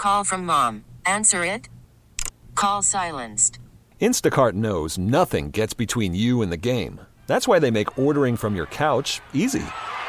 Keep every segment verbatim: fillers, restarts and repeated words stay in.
call from mom. Answer it. Call silenced. Instacart knows nothing gets between you and the game. That's why they make ordering from your couch easy.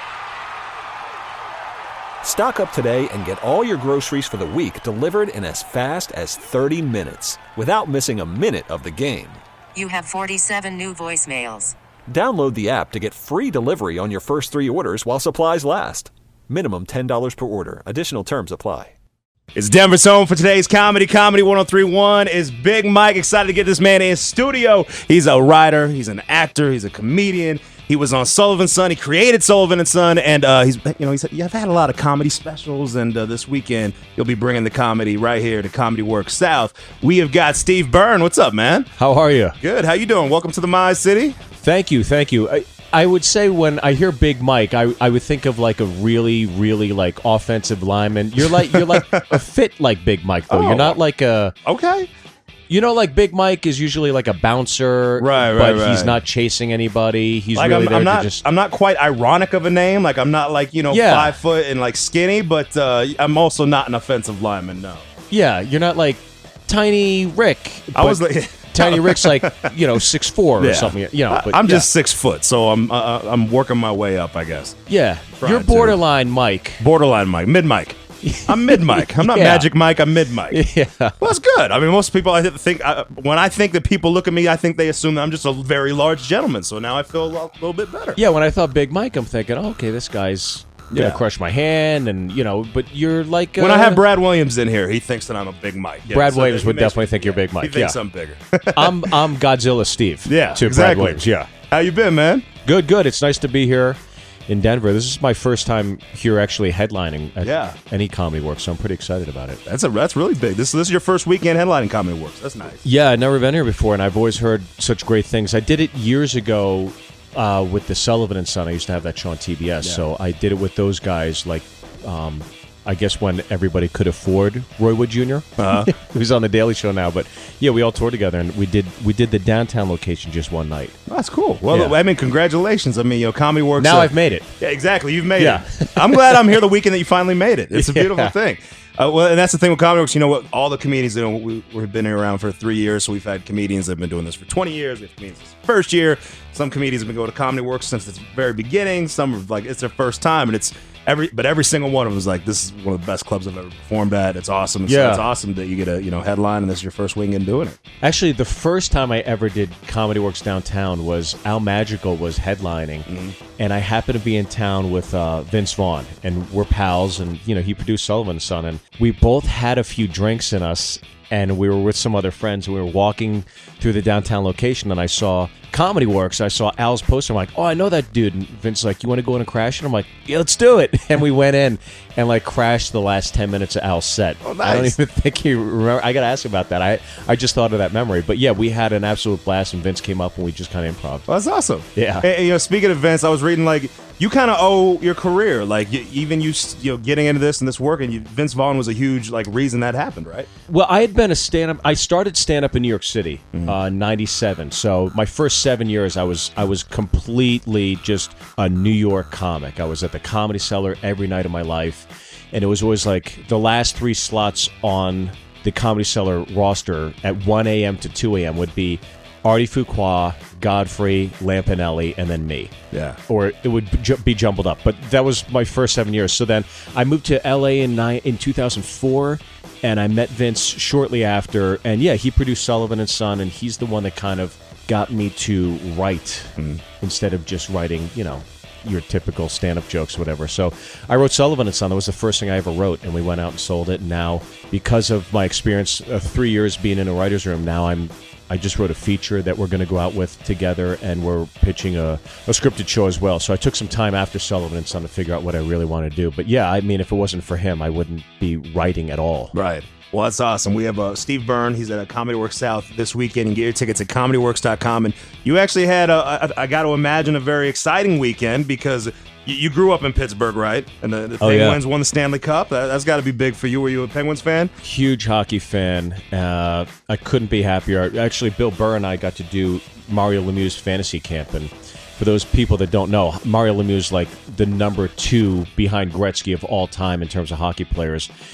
Stock up today and get all your groceries for the week delivered in as fast as thirty minutes without missing a minute of the game. You have forty-seven new voicemails. Download the app to get free delivery on your first three orders while supplies last. Minimum ten dollars per order. Additional terms apply. It's Denver's home for today's comedy. Comedy one oh three point one is Big Mike. Excited to get this man in studio. He's a writer. He's an actor. He's a comedian. He was on Sullivan and Son. He created Sullivan and Son, and uh, he's you know he's yeah, I've had a lot of comedy specials, and uh, this weekend he'll be bringing the comedy right here to Comedy Works South. We have got Steve Byrne. What's up, man? How are you? Good. How you doing? Welcome to the My City. Thank you, thank you. I, I would say when I hear Big Mike, I I would think of like a really, really like offensive lineman. You're like you're like a fit like Big Mike though. Oh. You're not like a Okay. You know, like Big Mike is usually like a bouncer, Right, right, but right. he's not chasing anybody. He's Like really I'm, there I'm not, to just. I'm not quite ironic of a name. Like I'm not like you know Yeah. five foot and like skinny, but uh, I'm also not an offensive lineman. No, Yeah, you're not like Tiny Rick. I was but like Tiny Rick's like you know six four or Yeah. something. You know, but I'm yeah. just six foot, so I'm uh, I'm working my way up, I guess. yeah. Trying You're to. borderline Mike. Borderline Mike, mid Mike. I'm mid Mike. I'm not Yeah. Magic Mike. I'm mid Mike. Yeah. Well, that's good. I mean, most people I think I, when I think that people look at me, I think they assume that I'm just a very large gentleman. So now I feel a little, little bit better. Yeah, when I thought Big Mike, I'm thinking, oh, okay, this guy's gonna Yeah. crush my hand, and you know, but you're like uh, When I have Brad Williams in here, he thinks that I'm a big Mike. Yeah, Brad so Williams he would makes definitely me- think you're Big He Mike. thinks Yeah, I'm bigger. I'm I'm Godzilla Steve. Yeah, to exactly. Brad Williams. Yeah, How you been, man? good, good. It's nice to be here in Denver. This is my first time here actually headlining at Yeah. any Comedy Works, so I'm pretty excited about it. That's a that's really big. This this is your first weekend headlining Comedy Works. That's nice. Yeah, I'd never been here before, and I've always heard such great things. I did it years ago uh, with the Sullivan and Son. I used to have that show on T B S, Yeah. so I did it with those guys. Like, um, I guess when everybody could afford Roy Wood Junior Uh-huh. Who's on the Daily Show now, but yeah, we all toured together, and we did we did the downtown location just one night. That's cool. Well, Yeah. I mean, congratulations. I mean, you know, Comedy Works. Now uh, I've made it. Yeah, exactly. You've made Yeah. it. I'm glad I'm here the weekend that you finally made it. It's a Yeah. beautiful thing. Uh, well, and that's the thing with Comedy Works. You know what? All the comedians, you know, we, we've been here around for three years, so we've had comedians that have been doing this for twenty years. We have comedians this first year. Some comedians have been going to Comedy Works since its very beginning. Some are like it's their first time, and it's every. But every single one of them is like, this is one of the best clubs I've ever performed at. It's awesome. It's, Yeah. it's awesome that you get a you know headline, and this is your first weekend doing it. Actually, the first time I ever did Comedy Works downtown was Al Magical was headlining, and I happened to be in town with uh, Vince Vaughn, and we're pals, and you know he produced Sullivan and Son, and we both had a few drinks in us, and we were with some other friends, and we were walking through the downtown location, and I saw Comedy Works. I saw Al's poster. I'm like, oh, I know that dude. And Vince's like, you want to go in and crash it? I'm like, yeah, let's do it. And we went in and like crashed the last ten minutes of Al's set. Oh, I don't nice. even think he remember. I got to ask about that. I, I just thought of that memory. But yeah, we had an absolute blast, and Vince came up and we just kind of improv. Well, that's awesome. Yeah. And, and, you know, speaking of Vince, I was reading like you kind of owe your career, like you, even you, s- you know, getting into this and this work, and you, Vince Vaughn was a huge like reason that happened, right? Well, I had been a stand-up. I started stand-up in New York City, uh, ninety-seven. So my first seven years, I was I was completely just a New York comic. I was at the Comedy Cellar every night of my life, and it was always like the last three slots on the Comedy Cellar roster at one a.m. to two a.m. would be Artie Fuqua, Godfrey, Lampanelli, and then me. Yeah. Or it would ju- be jumbled up. But that was my first seven years. So then I moved to L A in nine, in two thousand four, and I met Vince shortly after. And yeah, he produced Sullivan and Son, and he's the one that kind of got me to write instead of just writing, you know, your typical stand-up jokes, whatever. So I wrote Sullivan and Son. That was the first thing I ever wrote, and we went out and sold it. And now, because of my experience of three years being in a writer's room, now I'm I just wrote a feature that we're going to go out with together, and we're pitching a, a scripted show as well. So I took some time after Sullivan and Son to figure out what I really want to do. But yeah, I mean, if it wasn't for him, I wouldn't be writing at all. Right. Well, that's awesome. We have uh, Steve Byrne. He's at Comedy Works South this weekend. And get your tickets at comedy works dot com. And you actually had, a, I, I got to imagine, a very exciting weekend because you, you grew up in Pittsburgh, right? And the, the Oh, yeah. Penguins won the Stanley Cup. That, that's got to be big for you. Were you a Penguins fan? Huge hockey fan. Uh, I couldn't be happier. Actually, Bill Burr and I got to do Mario Lemieux's fantasy camp. And for those people that don't know, Mario Lemieux is like the number two behind Gretzky of all time in terms of hockey players.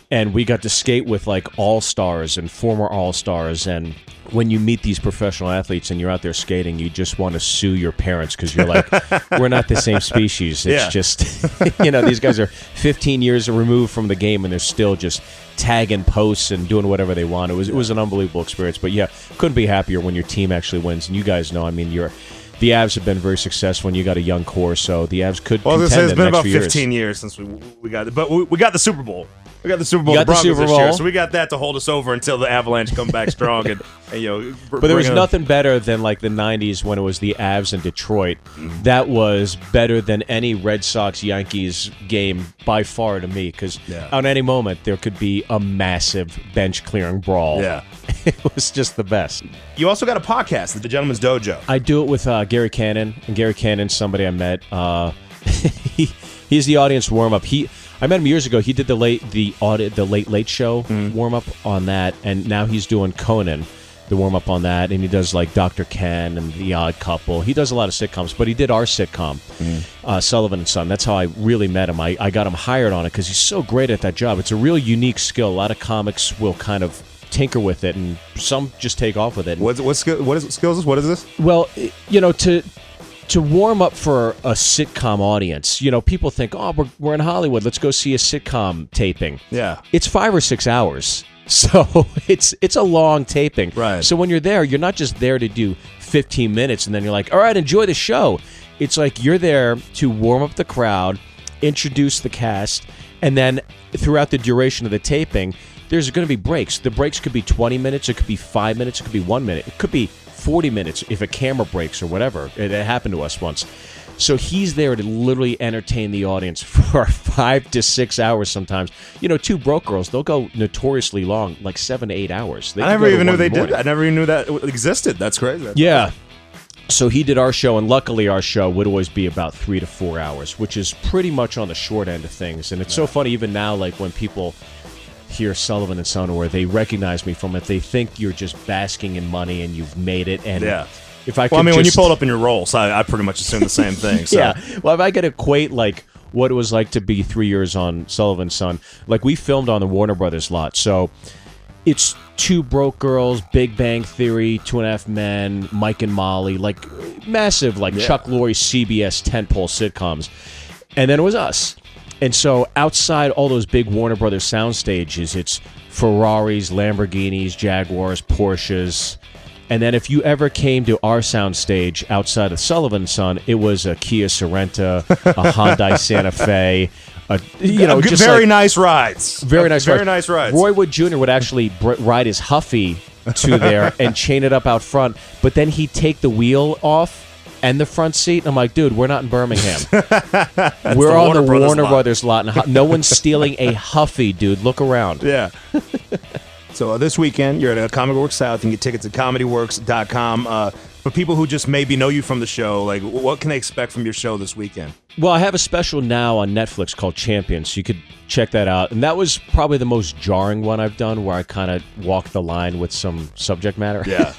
and we got to skate with like all-stars and former all-stars. And when you meet these professional athletes and you're out there skating, you just want to sue your parents because you're like, we're not the same species. It's Yeah. just, you know, these guys are fifteen years removed from the game and they're still just tagging posts and doing whatever they want. It was it was an unbelievable experience. But yeah, couldn't be happier when your team actually wins. And you guys know, I mean, you're the Avs have been very successful, and you got a young core, so the Avs could Well, I was contend gonna say, it's in been the next about few years. fifteen years since we we got it, but we, we got the Super Bowl. We got the Super Bowl. You got the the Broncos Super this year, Bowl. so we got that to hold us over until the Avalanche come back strong. And, and you know, But there was nothing better than like the nineties when it was the Avs in Detroit. That was better than any Red Sox-Yankees game by far to me, because Yeah. on any moment there could be a massive bench-clearing brawl. Yeah. It was just the best. You also got a podcast, The Gentleman's Dojo. I do it with uh, Gary Cannon, and Gary Cannon's somebody I met. Uh, he, he's the audience warm-up. He... I met him years ago. He did the late the audit the Late Late Show Mm. warm up on that, and now he's doing Conan, the warm up on that, and he does like Doctor Ken and The Odd Couple. He does a lot of sitcoms, but he did our sitcom, Mm. uh, Sullivan and Son. That's how I really met him. I, I got him hired on it because he's so great at that job. It's a real unique skill. A lot of comics will kind of tinker with it, and some just take off with it. What's what skill? What is skills? What is this? Well, you know, to to warm up for a sitcom audience, you know, people think, oh, we're, we're in Hollywood, let's go see a sitcom taping. Yeah. It's five or six hours. So it's it's a long taping. Right. So when you're there, you're not just there to do fifteen minutes and then you're like, all right, enjoy the show. It's like you're there to warm up the crowd, introduce the cast, and then throughout the duration of the taping, there's going to be breaks. The breaks could be twenty minutes, it could be five minutes, it could be one minute, it could be forty minutes if a camera breaks or whatever. It, it happened to us once. So he's there to literally entertain the audience for five to six hours sometimes. You know, two broke girls, they'll go notoriously long, like seven to eight hours. They I could never go to even knew one they in the did. morning. I never even knew that existed. That's crazy. That's Yeah. So he did our show, and luckily our show would always be about three to four hours, which is pretty much on the short end of things. And it's so funny, even now, like when people hear Sullivan and Son, where they recognize me from it, they think you're just basking in money and you've made it. And Yeah. if I could Well, I mean, when you just- pulled up in your role, so I, I pretty much assumed the same thing. So. Yeah. Well, if I could equate like what it was like to be three years on Sullivan's Son, like we filmed on the Warner Brothers lot, so it's Two Broke Girls, Big Bang Theory, Two and a Half Men, Mike and Molly, like massive, like Yeah. Chuck Lorre C B S tentpole sitcoms, and then it was us. And so outside all those big Warner Brothers sound stages, it's Ferraris, Lamborghinis, Jaguars, Porsches. And then if you ever came to our sound stage outside of Sullivan Son, it was a Kia Sorento, a Hyundai Santa Fe, a, you know, Good- just very like, nice rides. very nice, Very rides. nice rides. Roy Wood Junior would actually br- ride his Huffy to there and chain it up out front, but then he'd take the wheel off and the front seat. And I'm like, dude, we're not in Birmingham. we're the on Warner the Brothers Warner lot. Brothers lot. And hu- no one's stealing a Huffy, dude. Look around. Yeah. So uh, this weekend, you're at uh, Comic Works South. You can get tickets at comedy works dot com. Uh, for people who just maybe know you from the show, like, what can they expect from your show this weekend? Well, I have a special now on Netflix called Champions, so you could check that out. And that was probably the most jarring one I've done, where I kind of walked the line with some subject matter. Yeah.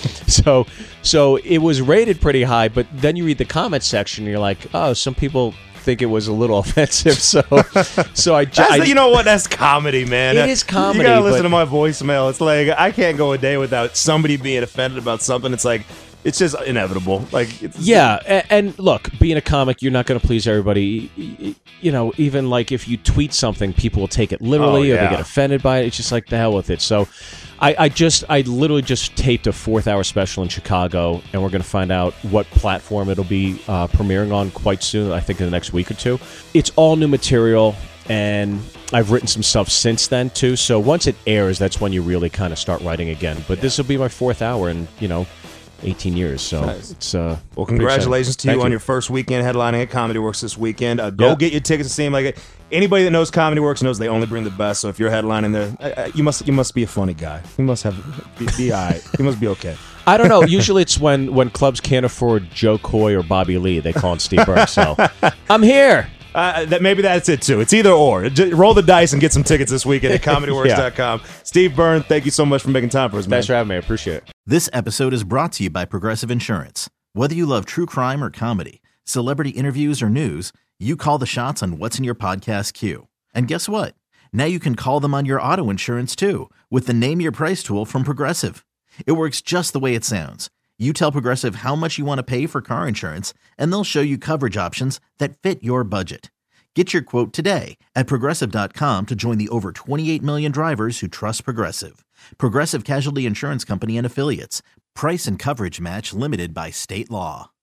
so, so it was rated pretty high, but then you read the comment section, and you're like, oh, some people think it was a little offensive. So, so I, ju- That's I the- you know what? That's comedy, man. It is comedy, You gotta listen but- to my voicemail. It's like I can't go a day without somebody being offended about something. It's like it's just inevitable. Like it's, Yeah, and, and look, being a comic, you're not going to please everybody. Y- y- You know, even like if you tweet something, people will take it literally, Oh, or they yeah. get offended by it. It's just like the hell with it. So, I, I just, I literally just taped a fourth hour special in Chicago, and we're going to find out what platform it'll be uh, premiering on quite soon. I think in the next week or two. It's all new material, and I've written some stuff since then too. So once it airs, that's when you really kind of start writing again. But this will be my fourth hour, in you know, eighteen years. So Nice. it's uh. Well, pretty congratulations exciting. to you Thank on your first weekend headlining at Comedy Works this weekend. Uh, go Yeah. get your tickets to see him. Like anybody that knows Comedy Works knows they only bring the best. So if you're headlining there, I, I, you must you must be a funny guy. You must have be, be all right. You must be okay. I don't know. Usually it's when, when clubs can't afford Joe Coy or Bobby Lee, they call in Steve Burns. So I'm here. Uh, that maybe that's it too. It's either or. J- roll the dice and get some tickets this weekend at comedy works dot com. Steve Byrne, thank you so much for making time for us, man. Thanks for having me. I appreciate it. This episode is brought to you by Progressive Insurance. Whether you love true crime or comedy, celebrity interviews or news, you call the shots on what's in your podcast queue. And guess what? Now you can call them on your auto insurance too with the Name Your Price tool from Progressive. It works just the way it sounds. You tell Progressive how much you want to pay for car insurance, and they'll show you coverage options that fit your budget. Get your quote today at Progressive dot com to join the over twenty-eight million drivers who trust Progressive. Progressive Casualty Insurance Company and Affiliates. Price and coverage match limited by state law.